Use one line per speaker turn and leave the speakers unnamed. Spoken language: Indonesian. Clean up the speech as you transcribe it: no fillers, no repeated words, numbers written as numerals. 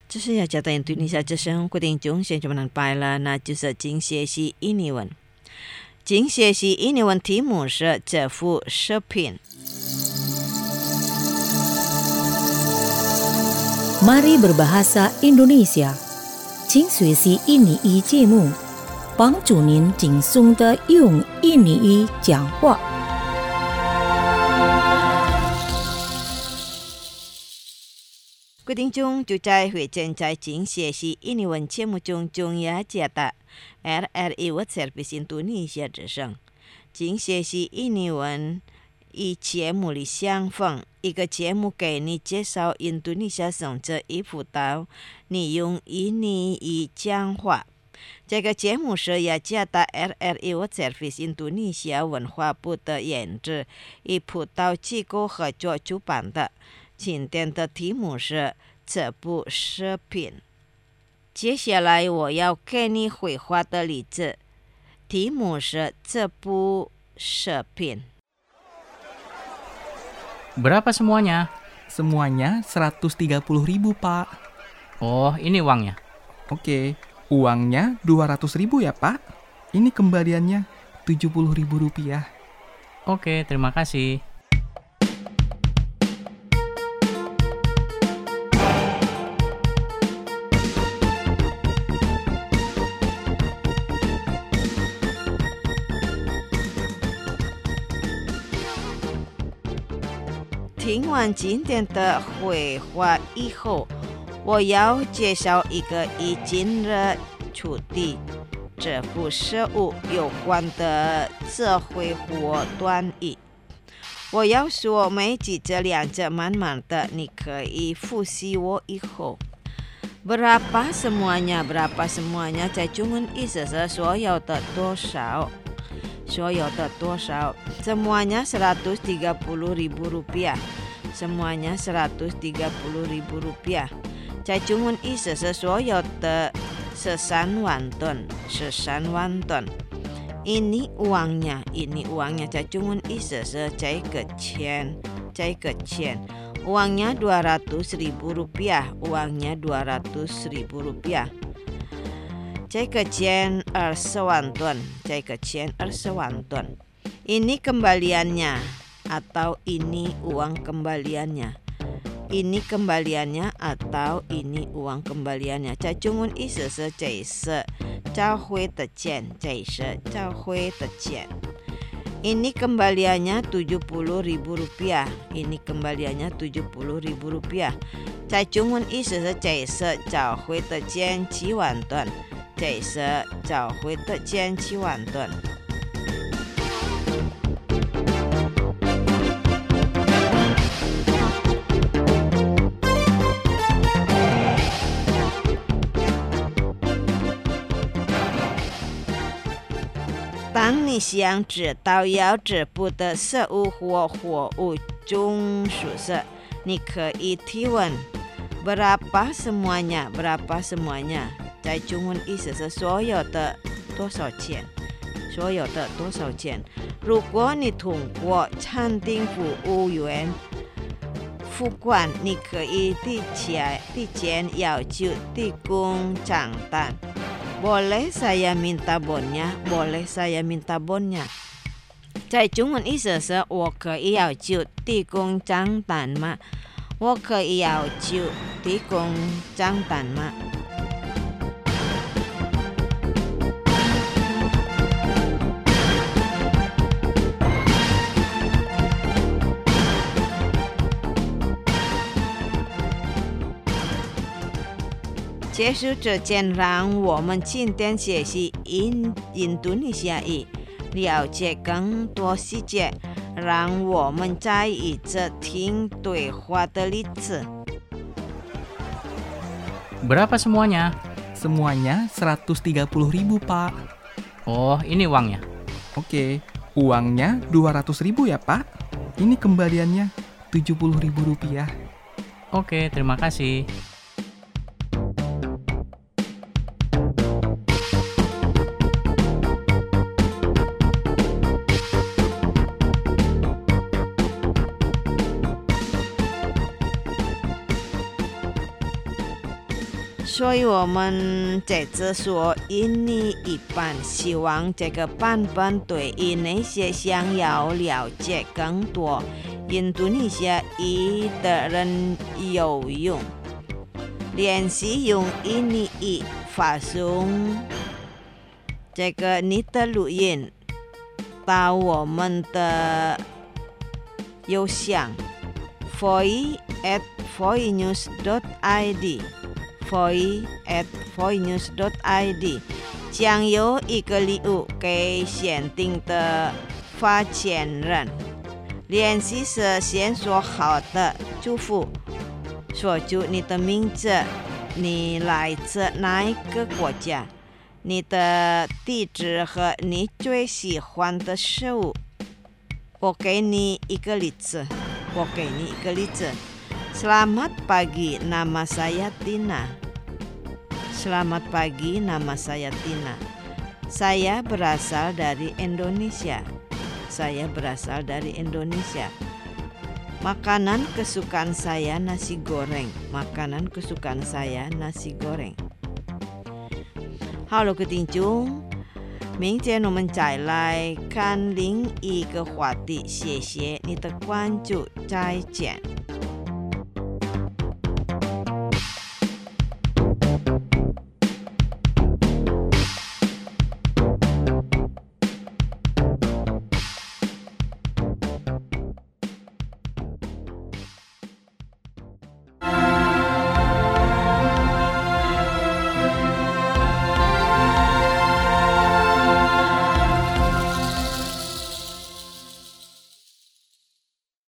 这是雅加达印度尼西亚之声固定中选什么能拜了，那就是今学习印尼文。今学习印尼文题目是这幅视频。
Mari berbahasa Indonesia， 请学习印尼语节目，帮助您轻松地用印尼语讲话。
固定中就在会正在今学习印尼文节目中中雅加达 RRI World Service Indonesia 之声。今学习印尼文以节目里相逢，一个节目给你介绍印度尼西亚省这一辅导你用印尼语讲话。这个节目是雅加达 RRI World Service Indonesia 文化部的研制与辅导机构合作主办的。今天的题目是这部视频。接下来我要给你绘画的例子，题目是这部视频。
Berapa semuanya?
Semuanya 130.000, Pak.
Oh, ini uangnya.
Oke, uangnya 200.000 ya, Pak. Ini kembaliannya 70.000 rupiah.
Oke, terima kasih.
听完今天的绘画以后，我要介绍一个与今日处理这幅事物有关的智慧或短语。我要说每几这两者慢慢的，你可以复习我以后。Berapa semuanya? Berapa semuanya? 在中文意思是所有的多少？所有的多少？ Semuanya 130.000 rupiah. Semuanya 130.000 rupiah. 在中文意思是所有的13万吨，13万吨。Ini uangnya, ini uangnya. 在中文意思是这个钱，这个钱。Uangnya 200.000 rupiah, uangnya 200.000 rupiah. 这个钱20万吨，这个钱20万吨。Ini kembaliannya atau ini uang kembaliannya. Ini kembaliannya atau ini uang kembaliannya. 在中文意思是这是找回的钱，这是找回的钱。Ini kembaliannya 70.000 rupiah. Ini kembaliannya 70.000 rupiah. 在中文意思是这是找回的钱7万吨。这是找回的钱7万吨。当你想知道要支付的事物或货物总数时，你可以提问 Berapa semuanya? Berapa semuanya? 在中文意思是所有的多少钱？所有的多少钱？如果你通过餐厅服务员付款，你可以提前要求提供账单。Boleh saya minta bonnya? Boleh saya minta bonnya? 在中文意思是我可以要求提供账单吗？我可以要求提供账单吗？结束之前，让我们今天学习印度尼西亚语，了解更多细节。让我们再一次听对话的例子。
Berapa semuanya?
Semuanya 130.000, Pak.
Oh, ini uangnya.
Oke, uangnya 200.000 ya, Pak. Ini kembaliannya 70.000 rupiah.
Oke, terima kasih.
所以我们在这说印尼一版，希望这个版本对于那些想要了解更多印度尼西亚语的人有用。练习用印尼语发送这个你的录音到我们的邮箱 foi@foinews.id foi@foinews.id 将有一个礼物给限定的发钱人。练习时先说好的祝福，说出你的名字，你来自哪一个国家，你的地址和你最喜欢的食物。我给你一个例子。Selamat pagi, nama saya Tina. Selamat pagi, nama saya Tina. Saya berasal dari Indonesia. Makanan kesukaan saya nasi goreng. 好了，各位听众，明天我们再来看另一个话题。谢谢你的关注，再见。